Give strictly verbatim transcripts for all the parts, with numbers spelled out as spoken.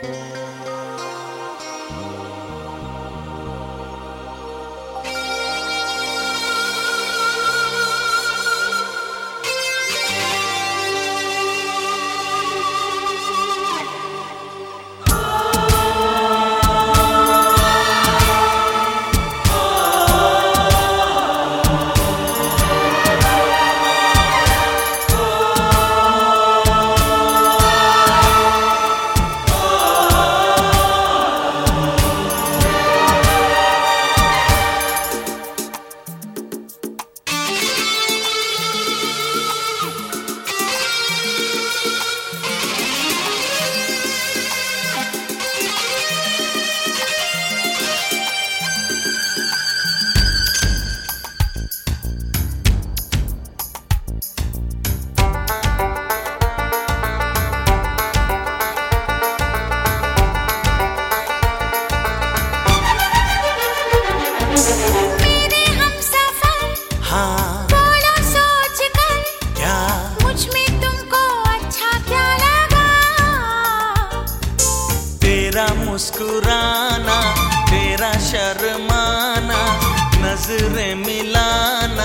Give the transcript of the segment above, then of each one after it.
मुस्कुराना, तेरा शर्माना, नजरें मिलाना,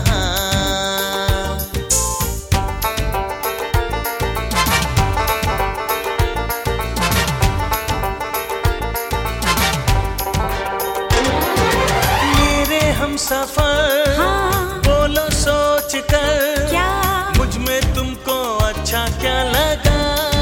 मेरे हमसफर हाँ। बोलो सोच कर क्या मुझ में तुमको अच्छा क्या लगा।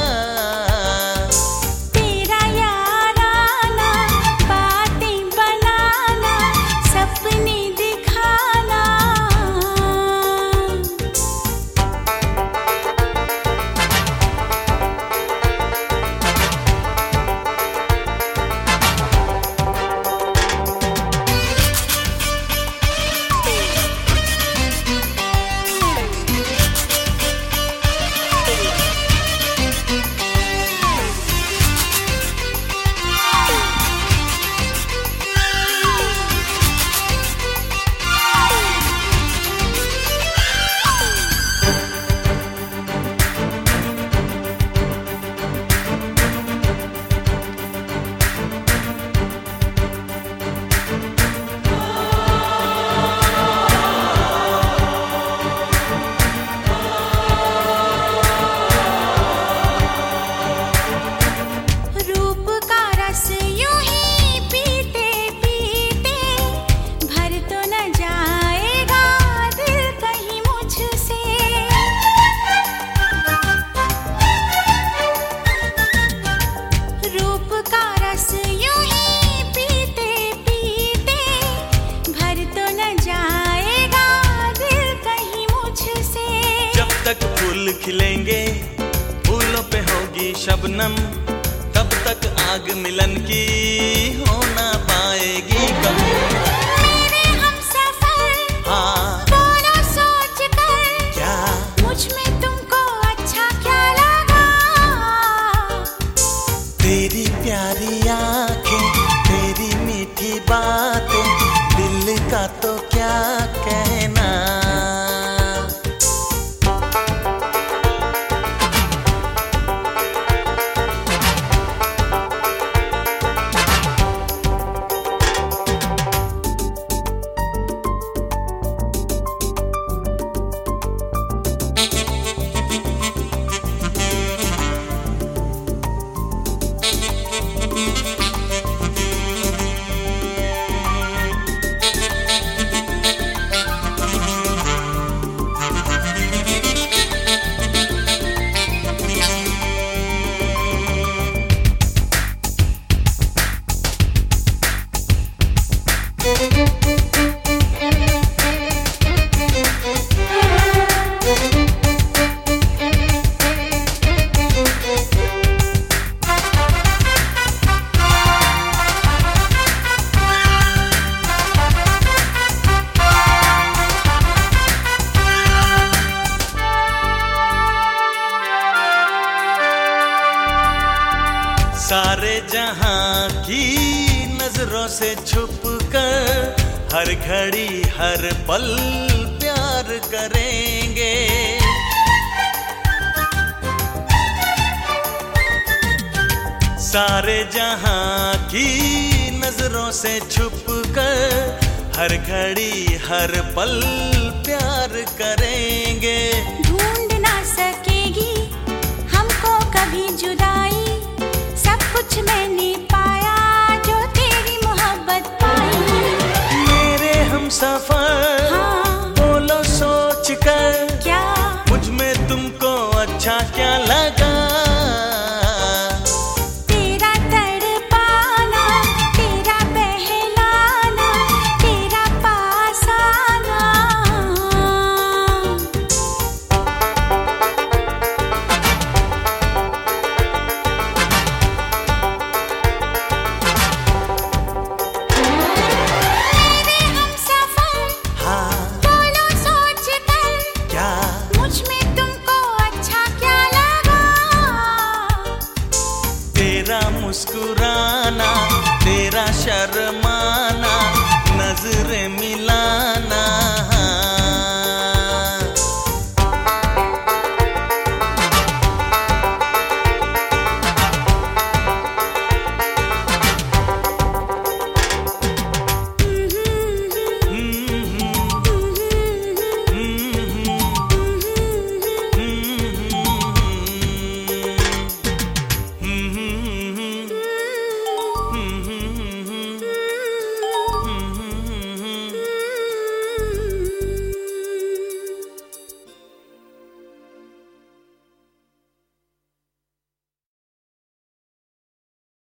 तक फूल खिलेंगे, फूलों पे होगी शबनम, तब तक आग मिलन की हो ना पाएगी कभी। मेरे हमसफर हाँ। बोलो सोच कर क्या मुझ में तुमको अच्छा क्या लगा। तेरी प्यारी आंखें, तेरी मीठी बातें, दिल का तो क्या कहना। सारे जहां की नजरों से छुप कर हर घड़ी हर पल प्यार करेंगे। सारे जहां की नजरों से छुप कर हर घड़ी हर पल प्यार करेंगे। ढूंढ ना सकेगी हमको कभी जुदाई, सब कुछ मैंने पाया जो तेरी मोहब्बत पाई। मेरे हमसफर हाँ। बोलो सोच कर क्या मुझ में तुमको अच्छा क्या लगा? तेरा तड़पाना, तेरा बहलाना, तेरा पास आना। मेरे हमसफर हाँ बोलो सोच कर क्या मुझ में तुमको अच्छा क्या लगा? तेरा मुस्कुरा